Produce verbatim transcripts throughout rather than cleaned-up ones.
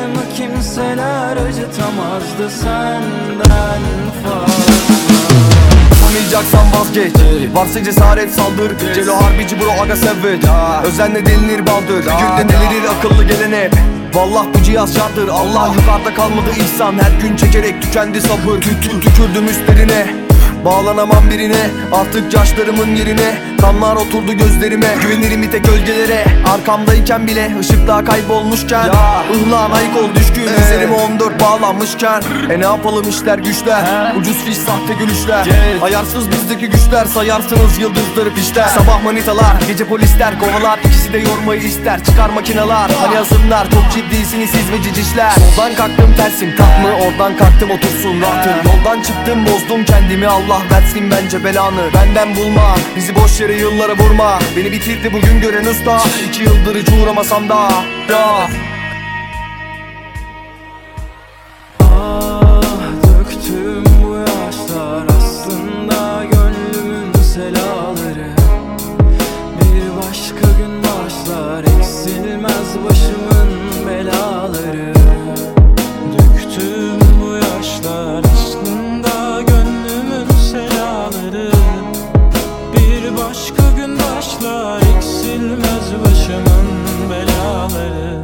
Canımı kimseler acıtamazdı senden fazla. Yapamayacaksan vazgeç, varsa cesaret saldır. Celo harbici bro aga savage, özenle delinir baldır. Bir günde delirir akıllı gelen hep. Vallah bu cihaz şarttır. Allah yukarıda kalmadı ihsan, her gün çekerek tükendi sabır. Tü tü tükürdüm üstlerine, bağlanamam birine. Artık yaşlarımın yerine kanlar oturdu gözlerime. Güvenirim bir tek gölgelere, arkamdayken bile ışıkta kaybolmuşken. Ya ıhlağın ayık ol düşkün, ee. Üzerime on dört bağlanmışken. E ne yapalım işler güçler, He. ucuz fiş sahte gülüşler, yes. Ayarsız bizdeki güçler, sayarsınız yıldızları pişler. Sabah manitalar, gece polisler kovalar, ikisi de yormayı ister. Çıkar makineler, hani hazırlar, çok ciddisiniz siz ve cicişler. Soldan kalktım tersim tak mı, oradan kalktım otursun rahatım. Yoldan çıktım bozdum kendimi, Allah versin bence belanı. Benden bulma, bizi boş yere yıllara vurma. Beni bitirdi bugün gören usta, iki yıldır hiç uğramasam da ya. Ah döktüm bu yaşlar aslında gönlümün selaları. Bir başka gün başlar, eksilmez başımın belaları. Döktüm bu yaşlar aslında gönlümün selaları. Bir başka gün başlar, eksilmez başımın belaları.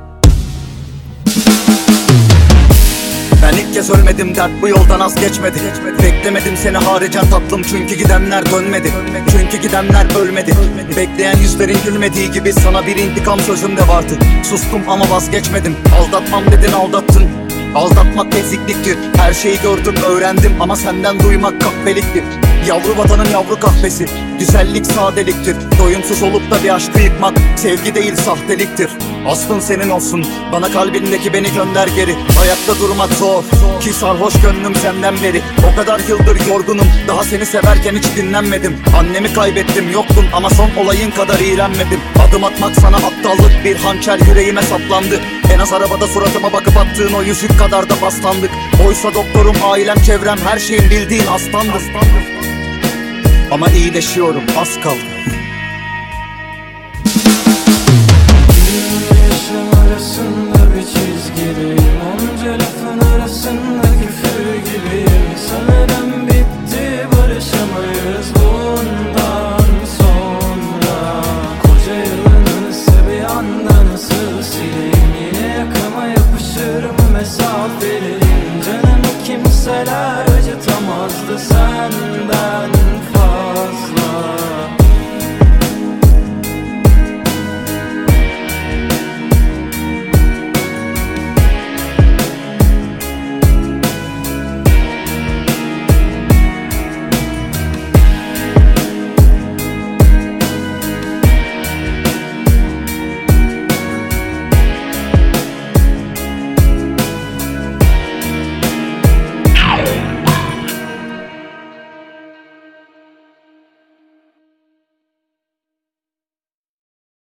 Ben ilk kez ölmedim, dert bu yoldan az geçmedi. Beklemedim seni haricen tatlım, çünkü gidenler dönmedi. Çünkü gidenler ölmedi. Bekleyen yüzlerin gülmediği gibi sana bir intikam sözüm de vardı. Sustum ama vazgeçmedim, aldatmam dedin aldattın. Aldatmak ezikliktir, her şeyi gördüm öğrendim ama senden duymak kahpeliktir. Yavru vatanın yavru kahvesi, güzellik sadeliktir. Doyumsuz olup da bir aşkı yıkmak sevgi değil sahteliktir. Aslın senin olsun, bana kalbindeki beni gönder geri. Ayakta durmak zor, ki sarhoş gönlüm senden beri. O kadar yıldır yorgunum, daha seni severken hiç dinlenmedim. Annemi kaybettim, yoktun ama son olayın kadar iğrenmedim. Adım atmak sana aptallık, bir hançer yüreğime saplandı. En az arabada suratıma bakıp attığın o yüzük kadar da paslandık. Oysa doktorum, ailem, çevrem, her şeyin bildiğin hastandır. Ama iyileşiyorum, az kaldı. Yaşam arasında bir çizgideyim, onca lafın arasında küfür gibiyim. Sanırım bitti, barışamayız bundan sonra. Koca yılın ise bir anda nasıl sileyim? Yine yakama yapışır mı mesafeliyim? Canımı kimseler acıtamazdı sen